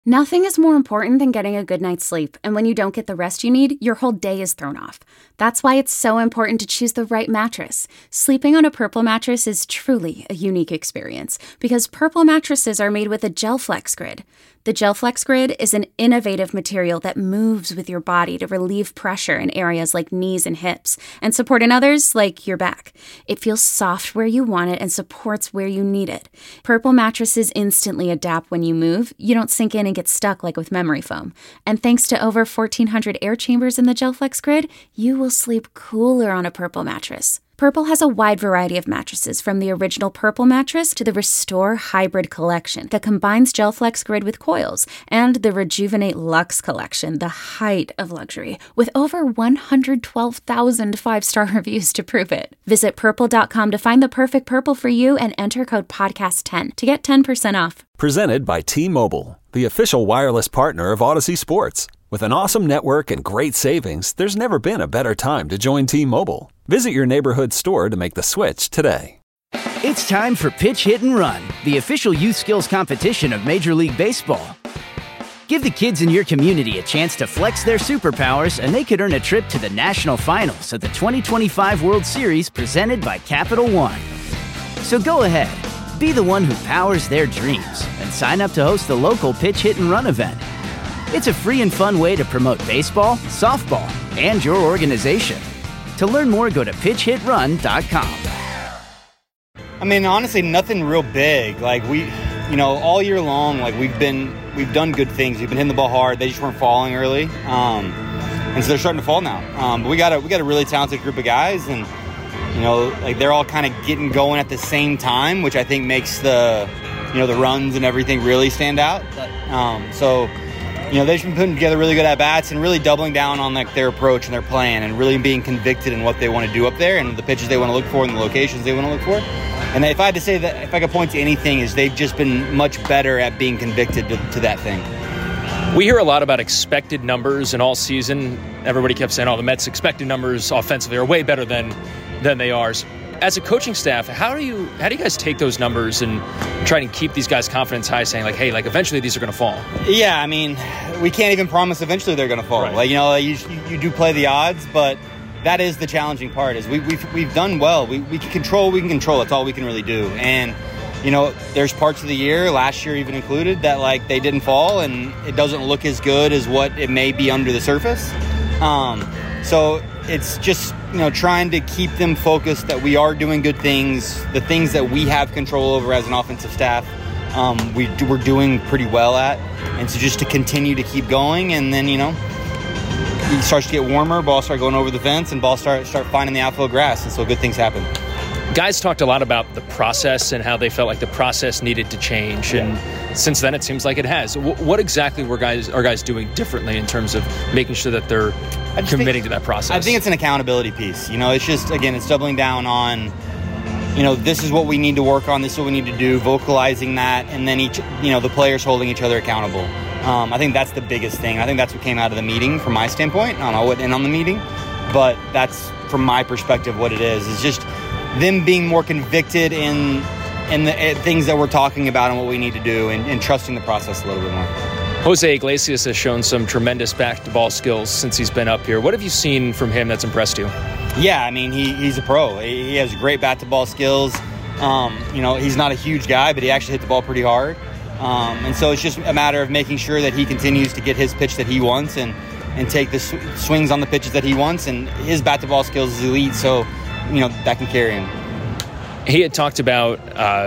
Nothing is more important than getting a good night's sleep, and when you don't get the rest you need, your whole day is thrown off. That's why it's so important to choose the right mattress. Sleeping on a Purple mattress is truly a unique experience, because Purple mattresses are made with a GelFlex Grid. The GelFlex Grid is an innovative material that moves with your body to relieve pressure in areas like knees and hips, and support in others like your back. It feels soft where you want it and supports where you need it. Purple mattresses instantly adapt when you move. You don't sink in and get stuck like with memory foam. And thanks to over 1,400 air chambers in the GelFlex Grid, you will sleep cooler on a Purple mattress. Purple has a wide variety of mattresses, from the original Purple mattress to the Restore Hybrid collection that combines GelFlex Grid with coils, and the Rejuvenate Luxe collection, the height of luxury, with over 112,000 five-star reviews to prove it. Visit Purple.com to find the perfect Purple for you and enter code PODCAST10 to get 10% off. Presented by T-Mobile, the official wireless partner of Odyssey Sports. With an awesome network and great savings, there's never been a better time to join T-Mobile. Visit your neighborhood store to make the switch today. It's time for Pitch, Hit, and Run, the official youth skills competition of Major League Baseball. Give the kids in your community a chance to flex their superpowers, and they could earn a trip to the national finals of the 2025 World Series presented by Capital One. So go ahead, be the one who powers their dreams, and sign up to host the local Pitch, Hit, and Run event. It's a free and fun way to promote baseball, softball, and your organization. To learn more, go to pitchhitrun.com. I mean, honestly, nothing real big. Like, all year long, like, we've done good things. We've been hitting the ball hard. They just weren't falling early. And so they're starting to fall now. But we got a really talented group of guys, and, they're all kind of getting going at the same time, which I think makes the runs and everything really stand out. They've just been putting together really good at-bats and really doubling down on their approach and their plan, and really being convicted in what they want to do up there and the pitches they want to look for and the locations they want to look for. And if I had to say that, if I could point to anything, is they've just been much better at being convicted to that thing. We hear a lot about expected numbers, and all season everybody kept saying, the Mets' expected numbers offensively are way better than they are. As a coaching staff, how do you guys take those numbers and try to keep these guys' confidence high, saying eventually these are going to fall? Yeah, I mean, we can't even promise eventually they're going to fall. Right. You do play the odds, but that is the challenging part. Is we've done well. We can control. That's all we can really do. And there's parts of the year, last year even included, that they didn't fall, and it doesn't look as good as what it may be under the surface. So it's just, trying to keep them focused that we are doing good things, the things that we have control over as an offensive staff, we're doing pretty well at. And so just to continue to keep going, and then, it starts to get warmer, balls start going over the fence, and balls start finding the outfield grass, and so good things happen. Guys talked a lot about the process and how they felt like the process needed to change, and since then it seems like it has. What exactly are guys doing differently in terms of making sure that they're committing to that process? I think it's an accountability piece. It's just, again, it's doubling down on, this is what we need to work on, this is what we need to do, vocalizing that, and then the players holding each other accountable. I think that's the biggest thing. I think that's what came out of the meeting from my standpoint. I don't know what went in on the meeting, but that's, from my perspective, what it is. It's just them being more convicted in the things that we're talking about and what we need to do, and trusting the process a little bit more. Jose Iglesias has shown some tremendous bat-to-ball skills since he's been up here. What have you seen from him that's impressed you? Yeah, I mean, he's a pro. He has great bat-to-ball skills. He's not a huge guy, but he actually hit the ball pretty hard. And so it's just a matter of making sure that he continues to get his pitch that he wants and take the swings on the pitches that he wants. And his bat-to-ball skills is elite, so that can carry him. He had talked about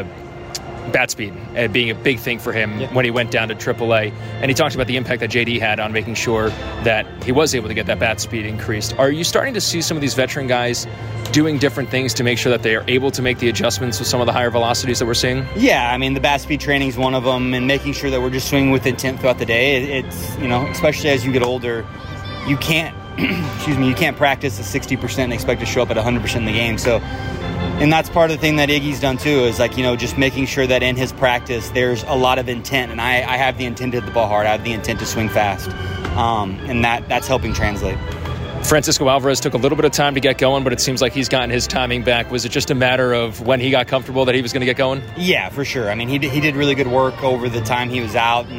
bat speed being a big thing for him when he went down to AAA, and he talked about the impact that JD had on making sure that he was able to get that bat speed increased. Are you starting to see some of these veteran guys doing different things to make sure that they are able to make the adjustments with some of the higher velocities that we're seeing? Yeah, I mean, the bat speed training is one of them, and making sure that we're just swinging with intent throughout the day. It's, especially as you get older, you can't you can't practice at 60% and expect to show up at 100% in the game. So, and that's part of the thing that Iggy's done too, is just making sure that in his practice there's a lot of intent. And I have the intent to hit the ball hard. I have the intent to swing fast. And that's helping translate. Francisco Alvarez took a little bit of time to get going, but it seems like he's gotten his timing back. Was it just a matter of when he got comfortable that he was going to get going? Yeah, for sure. I mean, he did really good work over the time he was out, and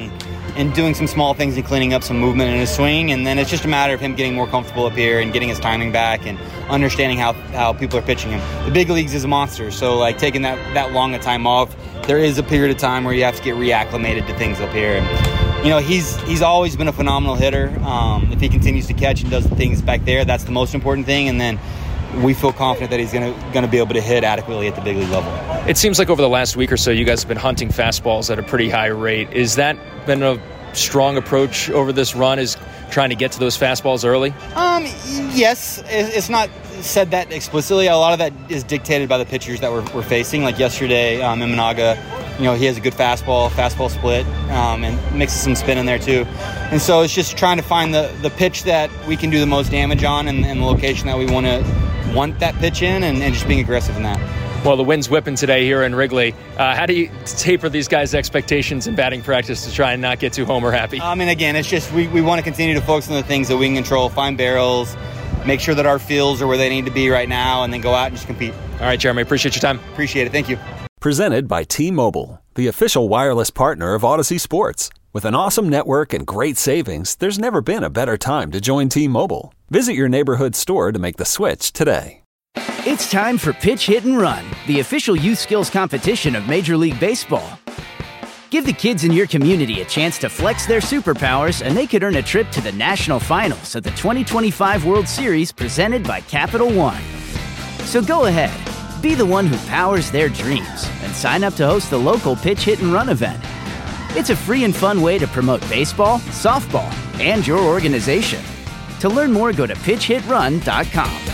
and doing some small things and cleaning up some movement in his swing. And then it's just a matter of him getting more comfortable up here and getting his timing back and understanding how people are pitching him. The big leagues is a monster, so like taking that long a time off, there is a period of time where you have to get reacclimated to things up here. And, you know, he's always been a phenomenal hitter. If he continues to catch and does things back there, that's the most important thing. And then we feel confident that he's going to be able to hit adequately at the big league level. It seems like over the last week or so, you guys have been hunting fastballs at a pretty high rate. Is that been a strong approach over this run, is trying to get to those fastballs early? Yes. It's not said that explicitly. A lot of that is dictated by the pitchers that we're facing. Like yesterday, Imanaga, you know, he has a good fastball split, and mixes some spin in there too. And so it's just trying to find the pitch that we can do the most damage on and the location that we want that pitch in, and just being aggressive in that. Well, the wind's whipping today here in Wrigley. How do you taper these guys' expectations in batting practice to try and not get too homer happy? I mean, again, it's just we want to continue to focus on the things that we can control, find barrels, make sure that our fields are where they need to be right now, and then go out and just compete. All right, Jeremy, appreciate your time. Appreciate it. Thank you. Presented by T-Mobile, the official wireless partner of Odyssey Sports. With an awesome network and great savings, there's never been a better time to join T-Mobile. Visit your neighborhood store to make the switch today. It's time for Pitch, Hit, and Run, the official youth skills competition of Major League Baseball. Give the kids in your community a chance to flex their superpowers, and they could earn a trip to the national finals of the 2025 World Series presented by Capital One. So go ahead, be the one who powers their dreams, and sign up to host the local Pitch, Hit, and Run event. It's a free and fun way to promote baseball, softball, and your organization. To learn more, go to pitchhitrun.com.